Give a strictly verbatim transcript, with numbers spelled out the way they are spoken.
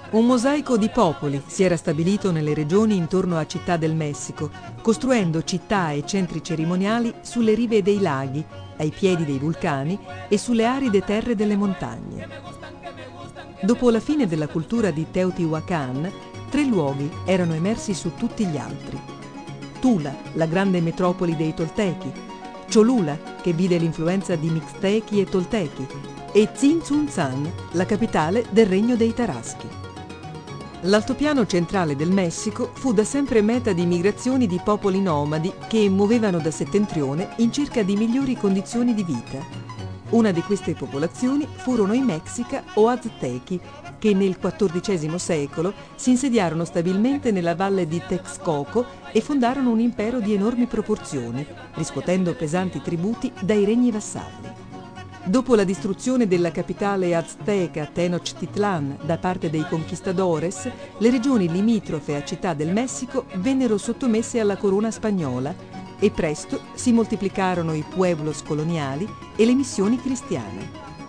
Un mosaico di popoli si era stabilito nelle regioni intorno a Città del Messico, costruendo città e centri cerimoniali sulle rive dei laghi, ai piedi dei vulcani e sulle aride terre delle montagne. Dopo la fine della cultura di Teotihuacan, tre luoghi erano emersi su tutti gli altri. Tula, la grande metropoli dei Toltechi, Cholula, che vide l'influenza di Mixtechi e Toltechi, e Tzintzuntzan, la capitale del regno dei Taraschi. L'altopiano centrale del Messico fu da sempre meta di migrazioni di popoli nomadi che muovevano da settentrione in cerca di migliori condizioni di vita. Una di queste popolazioni furono i Mexica o Aztechi, che nel quattordicesimo secolo si insediarono stabilmente nella valle di Texcoco e fondarono un impero di enormi proporzioni, riscuotendo pesanti tributi dai regni vassalli. Dopo la distruzione della capitale azteca Tenochtitlan da parte dei conquistadores, le regioni limitrofe a Città del Messico vennero sottomesse alla corona spagnola e presto si moltiplicarono i pueblos coloniali e le missioni cristiane.